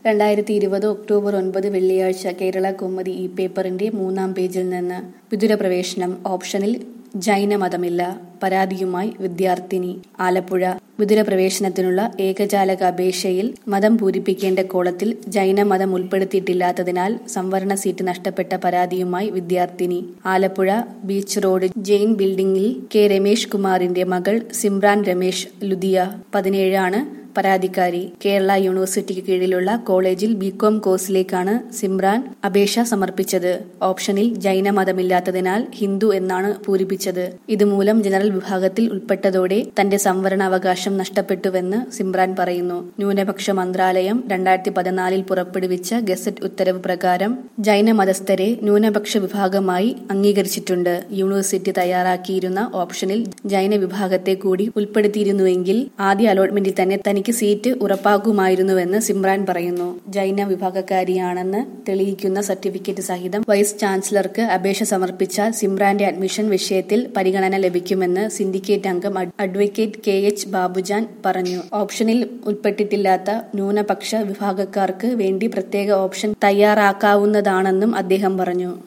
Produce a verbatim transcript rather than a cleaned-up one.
രണ്ടായിരത്തി ഇരുപത് ഒക്ടോബർ ഒൻപത് വെള്ളിയാഴ്ച കേരള കൗമുദി ഈ പേപ്പറിന്റെ മൂന്നാം പേജിൽ നിന്ന് വിദൂര പ്രവേശനം ഓപ്ഷനിൽ ജൈനമതമില്ല, പരാതിയുമായി വിദ്യാർത്ഥിനി. ആലപ്പുഴ വിദൂര പ്രവേശനത്തിനുള്ള ഏകജാലക അപേക്ഷയിൽ മതം പൂരിപ്പിക്കേണ്ട കോളത്തിൽ ജൈനമതം ഉൾപ്പെടുത്തിയിട്ടില്ലാത്തതിനാൽ സംവരണ സീറ്റ് നഷ്ടപ്പെട്ട പരാതിയുമായി വിദ്യാർത്ഥിനി. ആലപ്പുഴ ബീച്ച് റോഡ് ജെയിൻ ബിൽഡിംഗിൽ കെ രമേഷ് കുമാറിന്റെ മകൾ സിമ്രാൻ രമേഷ് ലുധിയ പതിനേഴാണ് പരാതിക്കാരി. കേരള യൂണിവേഴ്സിറ്റിക്ക് കീഴിലുള്ള കോളേജിൽ ബികോം കോഴ്സിലേക്കാണ് സിമ്രാൻ അപേക്ഷ സമർപ്പിച്ചത്. ഓപ്ഷനിൽ ജൈനമതമില്ലാത്തതിനാൽ ഹിന്ദു എന്നാണ് പൂരിപ്പിച്ചത്. ഇതുമൂലം ജനറൽ വിഭാഗത്തിൽ ഉൾപ്പെട്ടതോടെ തന്റെ സംവരണ അവകാശം നഷ്ടപ്പെട്ടുവെന്ന് സിമ്രാൻ പറയുന്നു. ന്യൂനപക്ഷ മന്ത്രാലയം രണ്ടായിരത്തി പതിനാലിൽ പുറപ്പെടുവിച്ച ഗസറ്റ് ഉത്തരവ് പ്രകാരം ജൈനമതസ്ഥരെ ന്യൂനപക്ഷ വിഭാഗമായി അംഗീകരിച്ചിട്ടുണ്ട്. യൂണിവേഴ്സിറ്റി തയ്യാറാക്കിയിരുന്ന ഓപ്ഷനിൽ ജൈന വിഭാഗത്തെ കൂടി ഉൾപ്പെടുത്തിയിരുന്നുവെങ്കിൽ ആദ്യ അലോട്ട്മെന്റിൽ തന്നെ തനിക്ക് സീറ്റ് ഉറപ്പാകുമായിരുന്നുവെന്ന് സിമ്രാൻ പറയുന്നു. ജൈന വിഭാഗക്കാരിയാണെന്ന് തെളിയിക്കുന്ന സർട്ടിഫിക്കറ്റ് സഹിതം വൈസ് ചാൻസലർക്ക് അപേക്ഷ സമർപ്പിച്ചാൽ സിമ്രാന്റെ അഡ്മിഷൻ വിഷയത്തിൽ പരിഗണന ലഭിക്കുമെന്ന് സിൻഡിക്കേറ്റ് അംഗം അഡ്വക്കേറ്റ് കെ എച്ച് ബാബുജാൻ പറഞ്ഞു. ഓപ്ഷനിൽ ഉൾപ്പെട്ടിട്ടില്ലാത്ത ന്യൂനപക്ഷ വിഭാഗക്കാർക്ക് വേണ്ടി പ്രത്യേക ഓപ്ഷൻ തയ്യാറാക്കാവുന്നതാണെന്നും അദ്ദേഹം പറഞ്ഞു.